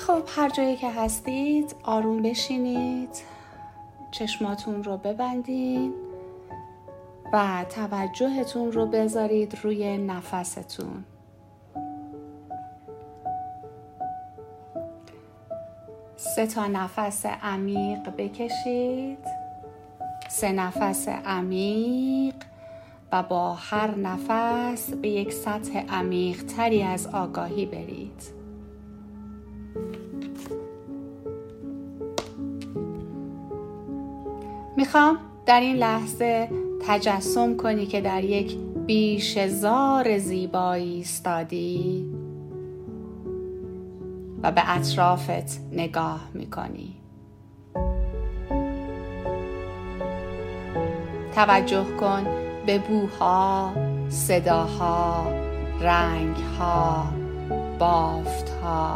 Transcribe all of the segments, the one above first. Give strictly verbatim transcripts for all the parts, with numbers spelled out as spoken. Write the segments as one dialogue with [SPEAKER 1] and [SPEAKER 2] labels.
[SPEAKER 1] خب هر جایی که هستید آروم بشینید، چشماتون رو ببندید و توجهتون رو بذارید روی نفستون. سه تا نفس عمیق بکشید، سه نفس عمیق و با هر نفس به یک سطح عمیق تری از آگاهی برید. میخوام در این لحظه تجسم کنی که در یک بیشه‌زار زیبایی ایستادی و به اطرافت نگاه میکنی. توجه کن به بوها، صداها، رنگها، بافتها.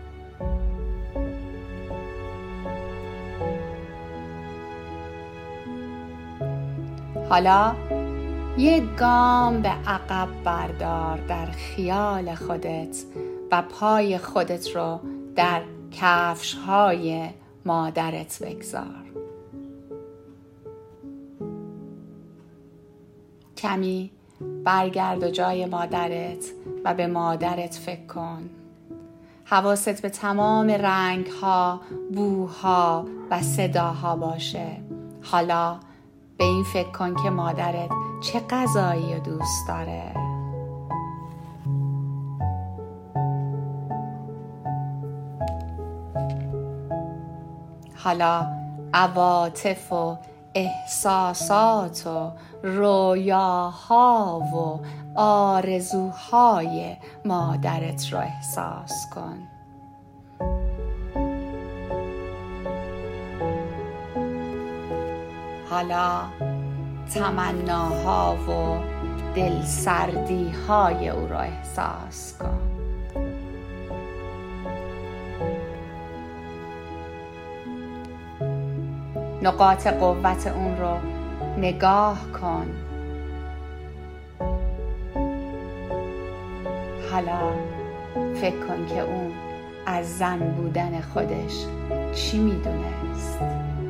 [SPEAKER 1] حالا یک گام به عقب بردار در خیال خودت و پای خودت رو در کفش‌های مادرت بگذار. کمی برگرد و جای مادرت و به مادرت فکر کن. حواست به تمام رنگ‌ها، بوها و صداها باشه. حالا به این فکر کن که مادرت چه غذایی رو دوست داره. حالا عواطف و احساسات و رویاها و آرزوهای مادرت رو احساس کن. حالا تمناها و دلسردیهای او را احساس کن. نقاط قوت اون رو نگاه کن. حالا فکر کن که اون از زن بودن خودش چی میدونست.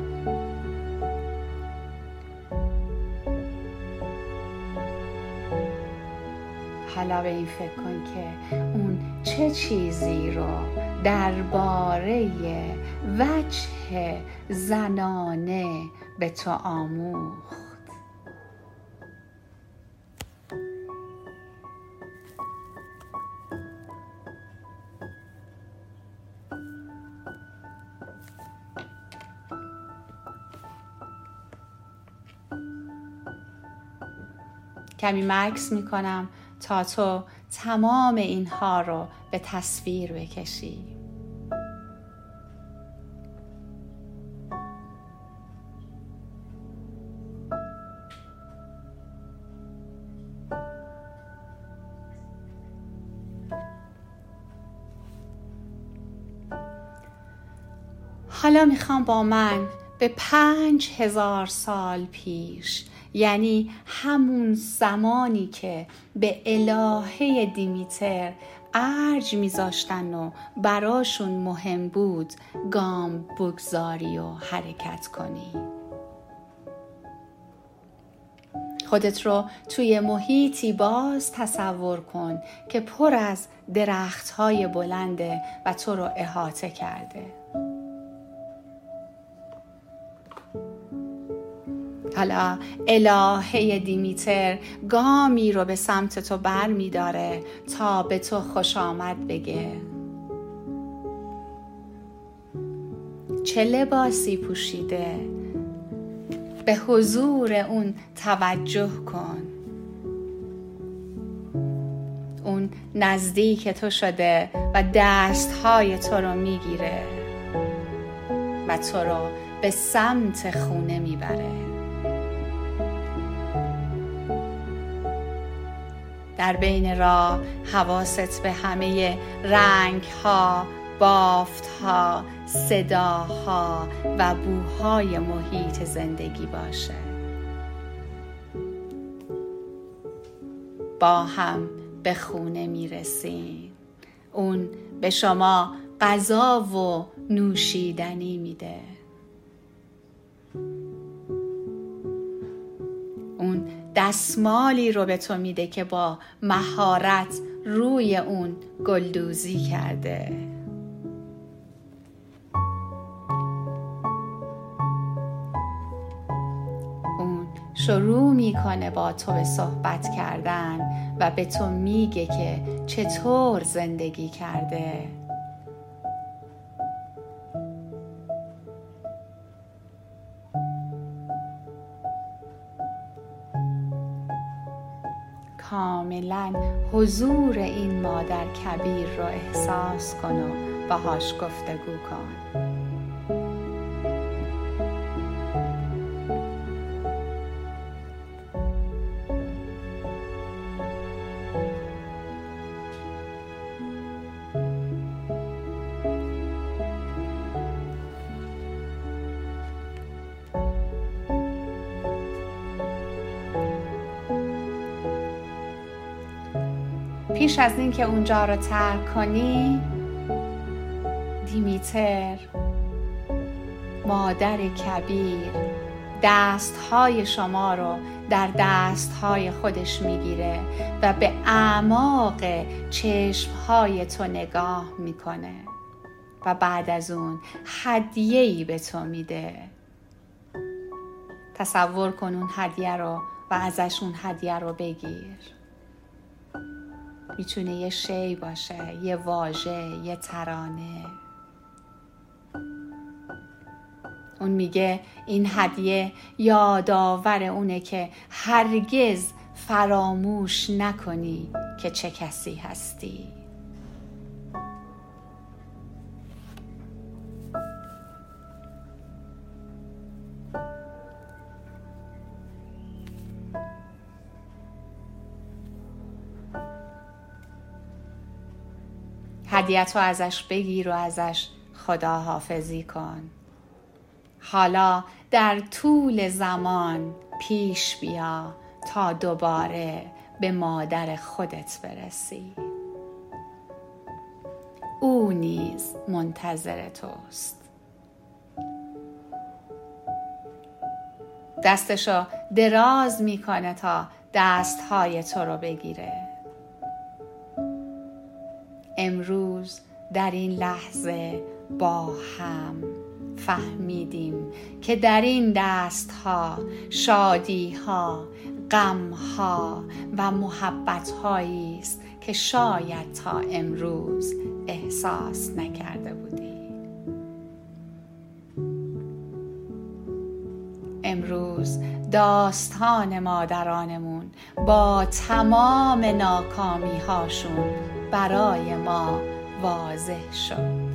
[SPEAKER 1] حالا به این فکر کن که اون چه چیزی رو درباره وجه زنانه به تو آموخت. کمی مکث میکنم تا تو تمام اینها رو به تصویر بکشی. حالا میخوام با من به پنج هزار سال پیش، یعنی همون زمانی که به الهه دیمیتر ارج میذاشتن و براشون مهم بود، گام بگذاری و حرکت کنی. خودت رو توی محیطی باز تصور کن که پر از درخت‌های بلنده و تو رو احاطه کرده. حالا الهه دیمیتر گامی رو به سمت تو بر می داره تا به تو خوش آمد بگه. چه لباسی پوشیده؟ به حضور اون توجه کن. اون نزدیک تو شده و دستهای تو رو می گیره و تو رو به سمت خونه می بره. در بین راه حواست به همه رنگ‌ها، بافت‌ها، صداها و بوهای محیط زندگی باشه. با هم به خونه میرسین. اون به شما غذا و نوشیدنی میده. اون دستمالی رو به تو میده که با مهارت روی اون گلدوزی کرده. اون شروع میکنه با تو به صحبت کردن و به تو میگه که چطور زندگی کرده. کاملا حضور این مادر کبیر رو احساس کن و باهاش گفتگو کن. پیش از این که اونجا رو ترک کنی، دیمیتر مادر کبیر دستهای شما رو در دستهای خودش میگیره و به اعماق چشمهای تو نگاه میکنه و بعد از اون هدیه‌ای به تو میده. تصور کن اون هدیه رو و ازش اون هدیه رو بگیر. میتونه یه شی باشه، یه واژه، یه ترانه. اون میگه این هدیه یادآور اونه که هرگز فراموش نکنی که چه کسی هستی. هدیه‌ت رو ازش بگیر و ازش خداحافظی کن. حالا در طول زمان پیش بیا تا دوباره به مادر خودت برسی. او نیز منتظر توست. دستشو دراز میکنه تا دستهای تو رو بگیره. امروز در این لحظه با هم فهمیدیم که در این دستها شادیها، غمها و محبتهایی است که شاید تا امروز احساس نکرده بودی. امروز داستان مادرانمون با تمام ناکامی هاشون برای ما واضح شد.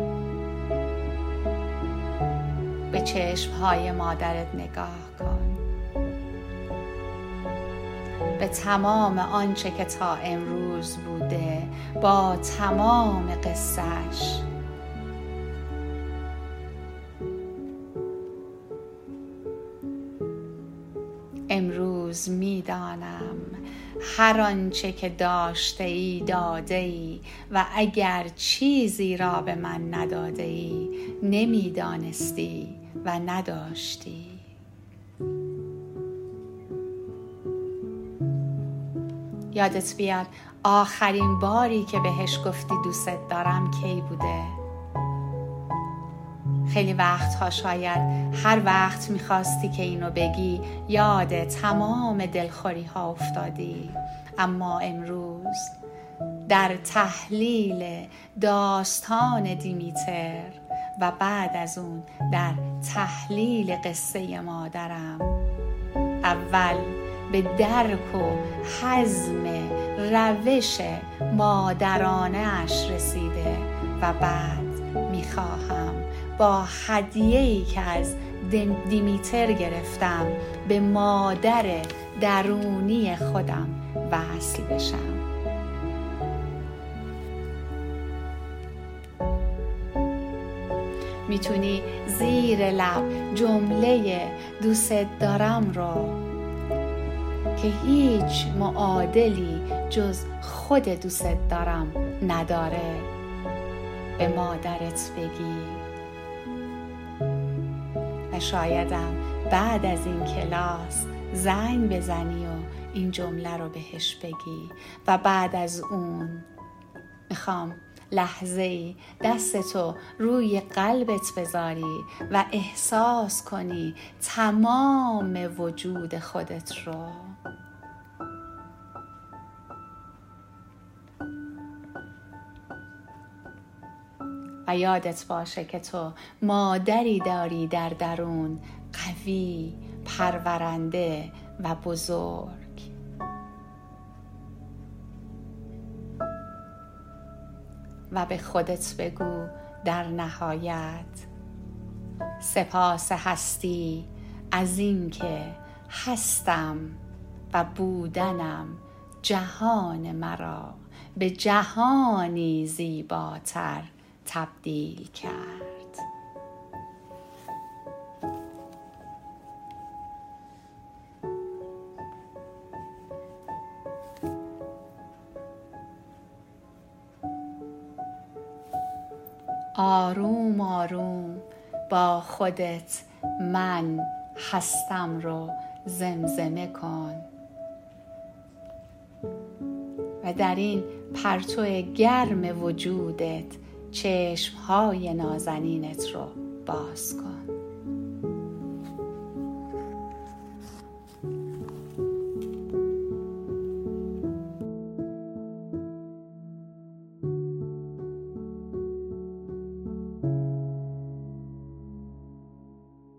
[SPEAKER 1] به چشمهای مادرت نگاه کن. به تمام آنچه که تا امروز بوده، با تمام قصه‌اش. امروز میدانم هر آنچه که داشته ای داده ای و اگر چیزی را به من نداده ای نمیدانستی و نداشتی. یادت بیاد آخرین باری که بهش گفتی دوست دارم کی بوده؟ خیلی وقتها شاید هر وقت میخواستی که اینو بگی یاد تمام دلخوری ها افتادی، اما امروز در تحلیل داستان دیمیتر و بعد از اون در تحلیل قصه مادرم اول به درک و هضم روش مادرانه اش رسیده و بعد میخواهم با هدیه‌ای که از دیمیتر گرفتم به مادر درونی خودم وصل بشم. میتونی زیر لب جمله دوست دارم رو که هیچ معادلی جز خود دوست دارم نداره به مادرت بگی. و شایدم بعد از این کلاس زنگ بزنی و این جمله رو بهش بگی و بعد از اون میخوام لحظه ای دستتو روی قلبت بذاری و احساس کنی تمام وجود خودت رو. و یادت باشه که تو مادری داری در درون، قوی، پرورنده و بزرگ. و به خودت بگو در نهایت سپاس هستی از این که هستم و بودنم جهان مرا به جهانی زیباتر تبدیل کرد. آروم آروم با خودت من هستم رو زمزمه کن و در این پرتو گرم وجودت چشمهای نازنینت رو باز کن.